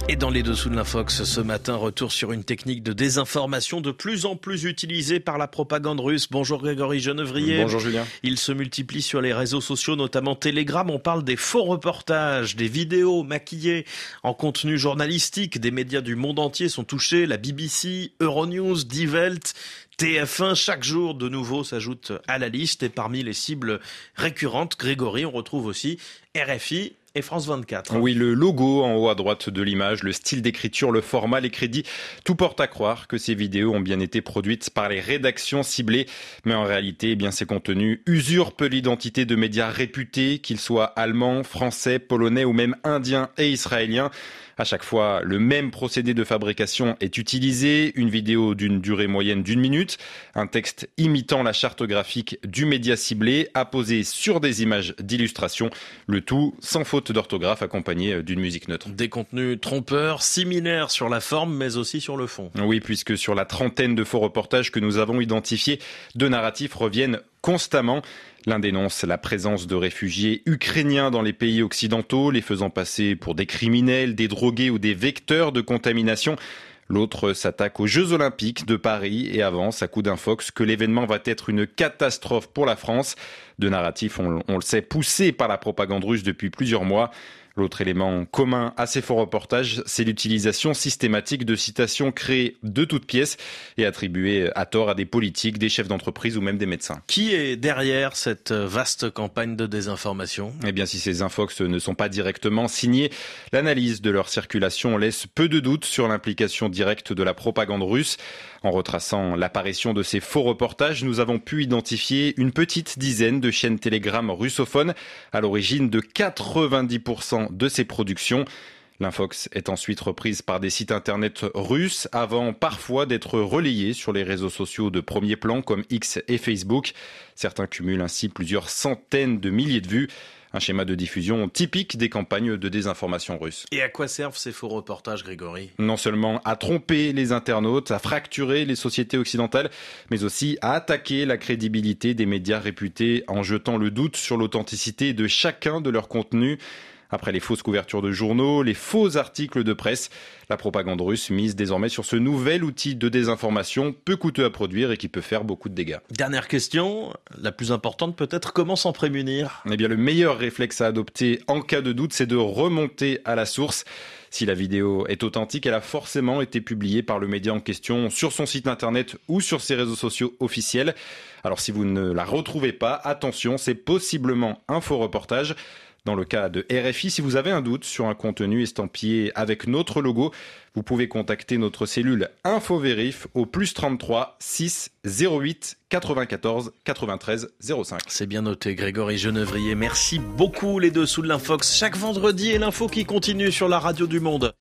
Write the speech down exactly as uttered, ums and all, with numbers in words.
Et dans les dessous de l'Infox, ce matin, retour sur une technique de désinformation de plus en plus utilisée par la propagande russe. Bonjour Grégory Genevrier. Bonjour Julien. Il se multiplie sur les réseaux sociaux, notamment Telegram. On parle des faux reportages, des vidéos maquillées en contenu journalistique. Des médias du monde entier sont touchés. La B B C, Euronews, Die Welt, T F un, chaque jour de nouveau s'ajoute à la liste. Et parmi les cibles récurrentes, Grégory, on retrouve aussi R F I et France vingt-quatre. Oui, le logo en haut à droite de l'image, le style d'écriture, le format, les crédits, tout porte à croire que ces vidéos ont bien été produites par les rédactions ciblées. Mais en réalité, eh bien, ces contenus usurpent l'identité de médias réputés, qu'ils soient allemands, français, polonais ou même indiens et israéliens. À chaque fois, le même procédé de fabrication est utilisé. Une vidéo d'une durée moyenne d'une minute, un texte imitant la charte graphique du média ciblé, apposé sur des images d'illustration. Le tout sans faute d'orthographe, accompagné d'une musique neutre. Des contenus trompeurs, similaires sur la forme, mais aussi sur le fond. Oui, puisque sur la trentaine de faux reportages que nous avons identifiés, deux narratifs reviennent constamment. L'un dénonce la présence de réfugiés ukrainiens dans les pays occidentaux, les faisant passer pour des criminels, des drogués ou des vecteurs de contamination. L'autre s'attaque aux Jeux Olympiques de Paris et avance à coup d'infox que l'événement va être une catastrophe pour la France. Deux narratifs, on, on le sait, poussés par la propagande russe depuis plusieurs mois. L'autre élément commun à ces faux reportages, c'est l'utilisation systématique de citations créées de toutes pièces et attribuées à tort à des politiques, des chefs d'entreprise ou même des médecins. Qui est derrière cette vaste campagne de désinformation ? Eh bien, si ces infox ne sont pas directement signés, l'analyse de leur circulation laisse peu de doute sur l'implication directe de la propagande russe. En retraçant l'apparition de ces faux reportages, nous avons pu identifier une petite dizaine de chaînes Telegram russophones à l'origine de quatre-vingt-dix pour cent de ces productions. L'infox est ensuite reprise par des sites internet russes avant parfois d'être relayée sur les réseaux sociaux de premier plan comme X et Facebook. Certains cumulent ainsi plusieurs centaines de milliers de vues. Un schéma de diffusion typique des campagnes de désinformation russes. Et à quoi servent ces faux reportages, Grégory ? Non seulement à tromper les internautes, à fracturer les sociétés occidentales, mais aussi à attaquer la crédibilité des médias réputés en jetant le doute sur l'authenticité de chacun de leurs contenus. Après les fausses couvertures de journaux, les faux articles de presse, la propagande russe mise désormais sur ce nouvel outil de désinformation peu coûteux à produire et qui peut faire beaucoup de dégâts. Dernière question, la plus importante peut-être, comment s'en prémunir ? Eh bien, le meilleur réflexe à adopter en cas de doute, c'est de remonter à la source. Si la vidéo est authentique, elle a forcément été publiée par le média en question sur son site internet ou sur ses réseaux sociaux officiels. Alors si vous ne la retrouvez pas, attention, c'est possiblement un faux reportage. Dans le cas de R F I, si vous avez un doute sur un contenu estampillé avec notre logo, vous pouvez contacter notre cellule InfoVérif au plus trente-trois six zéro huit quatre-vingt-quatorze quatre-vingt-treize zéro cinq. C'est bien noté, Grégory Genevrier. Merci beaucoup les dessous de l'Infox. Chaque vendredi et l'info qui continue sur la radio du Monde.